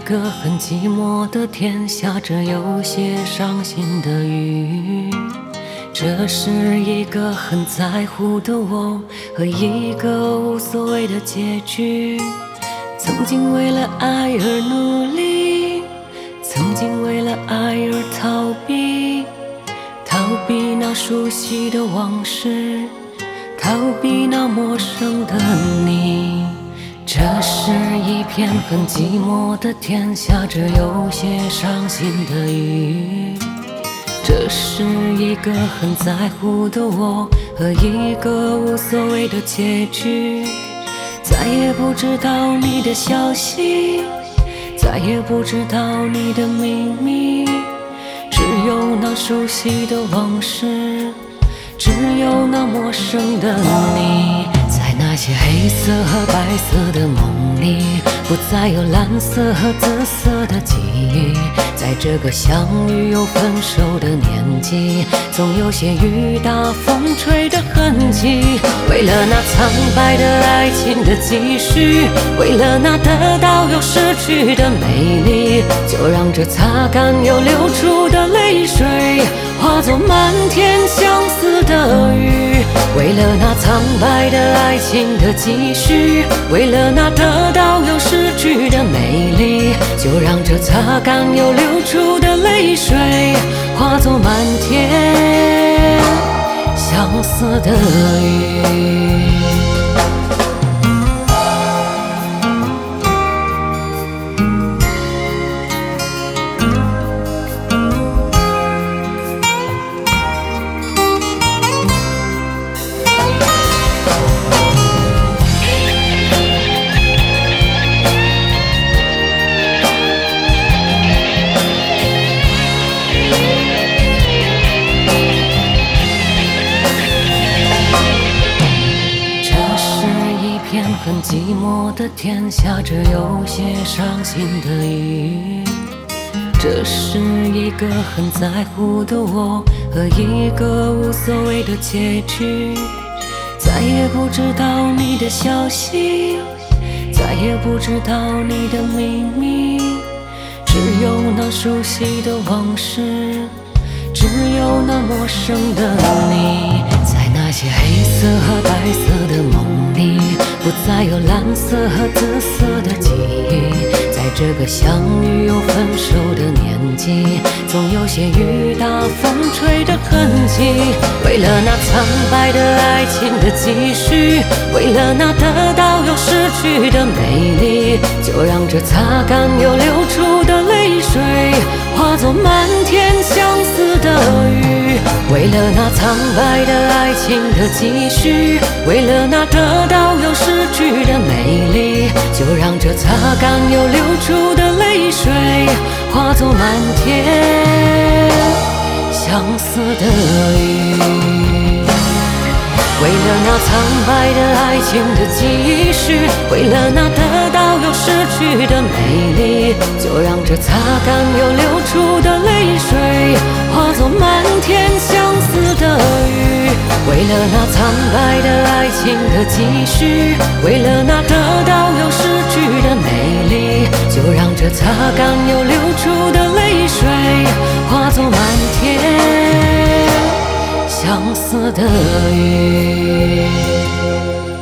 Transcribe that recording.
个很寂寞的天，下着有些伤心的雨。这是一个很在乎的我和一个无所谓的结局。曾经为了爱而努力，曾经为了爱而逃避，逃避那熟悉的往事，逃避那陌生的你。这是一片很寂寞的天，下着有些伤心的雨。这是一个很在乎的我和一个无所谓的结局。再也不知道你的消息，再也不知道你的秘密，只有那熟悉的往事，只有那陌生的你。在那些黑色和白色的梦里，不再有蓝色和紫色的记忆。在这个相遇又分手的年纪，总有些雨打风吹的痕迹。为了那苍白的爱情的继续，为了那得到又失去的美丽，就让这擦干又流出的泪水化作漫天相思的雨。为了那苍白的爱情的继续，为了那得到又失去的美丽，就让这擦干又流出的泪水化作漫天相思的雨。很寂寞的天，下着有些伤心的雨。这是一个很在乎的我和一个无所谓的结局。再也不知道你的消息，再也不知道你的秘密，只有那熟悉的往事，只有那陌生的你。在那些黑色和白色的梦里，不再有蓝色和紫色的记忆。在这个相遇又分手的年纪，总有些雨打风吹的痕迹。为了那苍白的爱情的继续，为了那得到又失去的美丽，就让这擦干又流出的泪水化作漫天相思的雨。为了那苍白的爱情的继续，为了那得到又失去的美丽，就让这擦干又流出的泪水化作漫天相思的雨。为了那苍白的爱情的继续，为了那得到又失去的美丽，就让这擦干又流出的泪水化作漫天相思的雨。为了那苍白的爱情的继续，为了那得到又失去的美丽，就让这擦干又流出的泪水化作漫天相思的雨。